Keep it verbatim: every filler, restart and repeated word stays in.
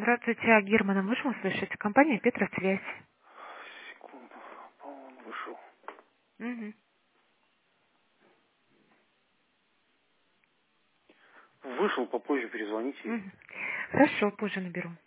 Здравствуйте, а Германа можем услышать? Компания Петросвязь. Секунду, по-моему, он вышел. Мгм. Вышел, попозже перезвоните. Мгм. Хорошо, позже наберу.